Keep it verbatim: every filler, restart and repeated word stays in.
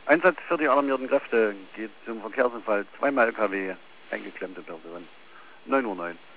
Einsatz für die alarmierten Kräfte geht zum Verkehrsunfall. Zweimal L K W, eingeklemmte Person. neun Uhr neun.